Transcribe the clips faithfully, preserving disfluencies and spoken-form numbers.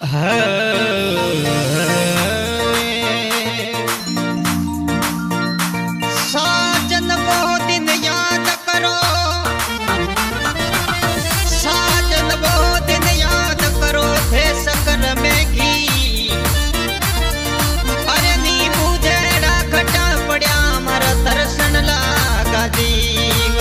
साजन वो दिन याद करो, साजन वो दिन याद करो थे शक्कर में घी। अरे नी मुझे राखटा पड़ा मारा दर्शन लागा जीव।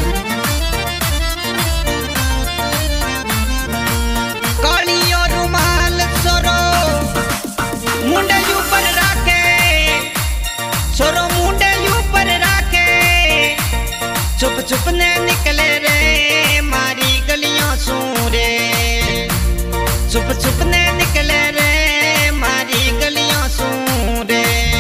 कालियो रुमाल सोरो मुंडे ऊपर राखे, सोरो मुंडे ऊपर राखे, चुप चुप ने निकले रे मारी गलियों सू रे, चुप चुप ने निकले रे मारी गलियों सू रे।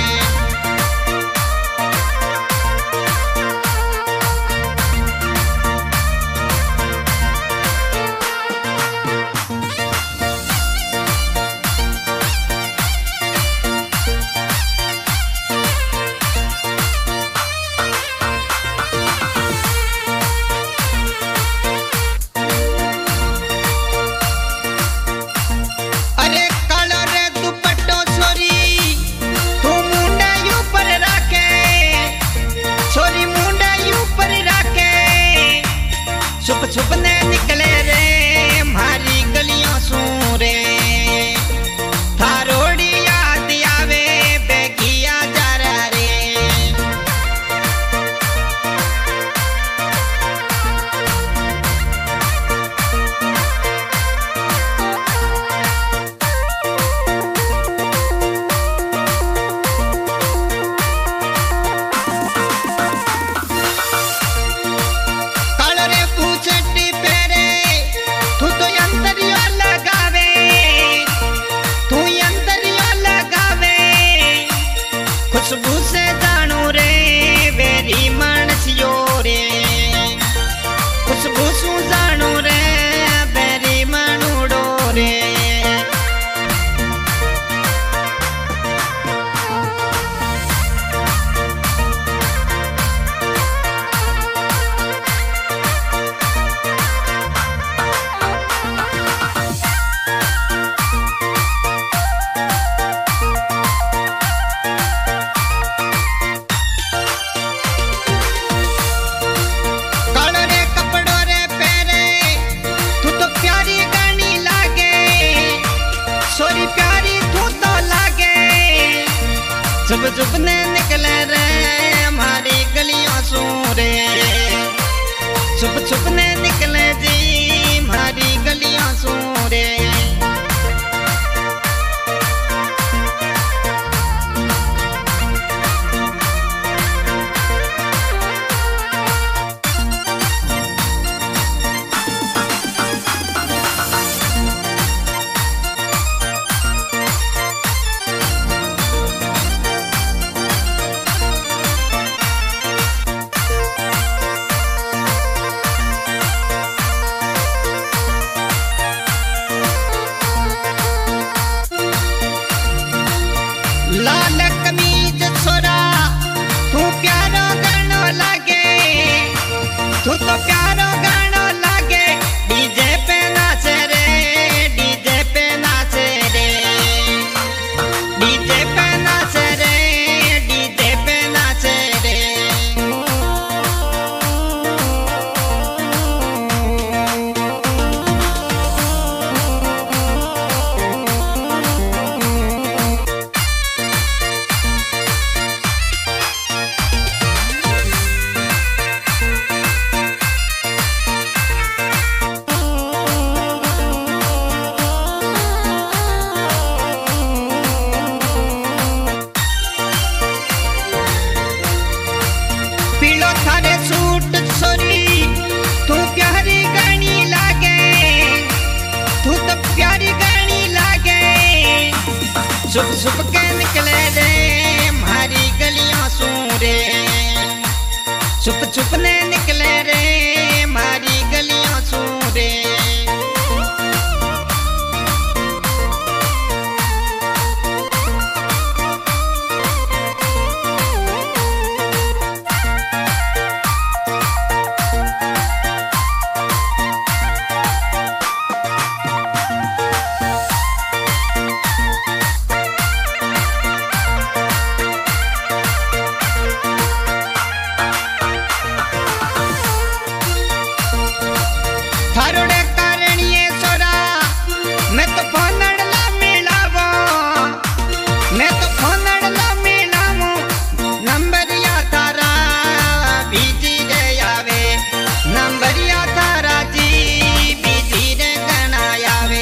छुप छुप ने निकले रे मारी गलियों सू रे, थारोड़ी याद आवे बेगिया जा रहा रे। खुशबू से जानू रे बेरी मानसियो रे, खुशबू सू जानू रे बेरी मानूडो रे। चुप चुप ने निकले रे हमारी गलियों सू रे, चुप चुप ने निकले जी हमारी गलियों सू रे। लाल कमीज छोरा तू प्यारो गानो लागे, तू तो प्यारो गानो लागे, डीजे पे नाचे रे, डीजे पे नाचे रे, डीजे पे नाचे रे, डीजे पे नाचे रे। थारे सूट सोरी तू प्यारी गानी लागे, तू तो प्यारी गानी लागे, चुप चुप के निकले रे मारी गलियों सू रे, चुप चुप ने निकले रे मारी गलियों सू रे। फोनडला मिलावो मैं तो फोनडला मिलावो नंबरिया थारा बीजी रे आवे नंबरिया थारा जी बीजी रे गणा आवे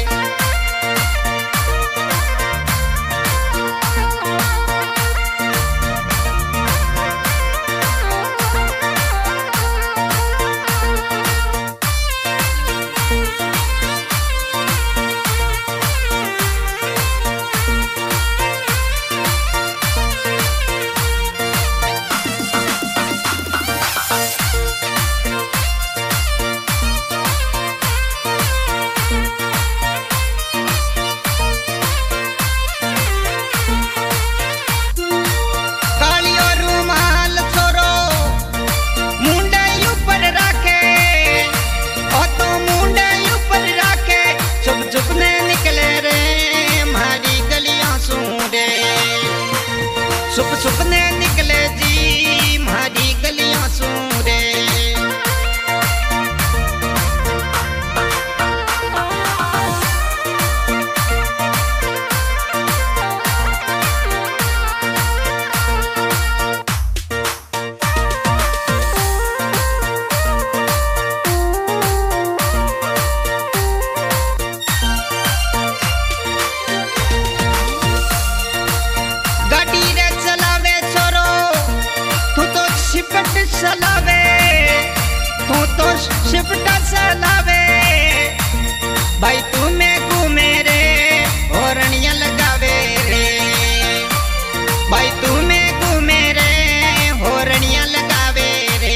सुप सुपने निकले जी मारी गलियां सूरे चलावे तू तो शिफ्ट चलावे भाई तू में घूमे रे होरनिया लगावे रे भाई तू में घूमे रे होरनिया लगावे रे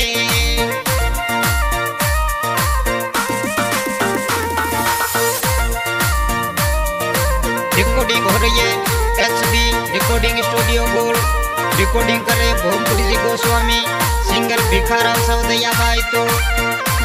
रिकॉर्डिंग हो रही है HB recording studio gold recording करे भोमपुरी जी गोस्वामी सिंगर भिखाराव सवदैया भाई तो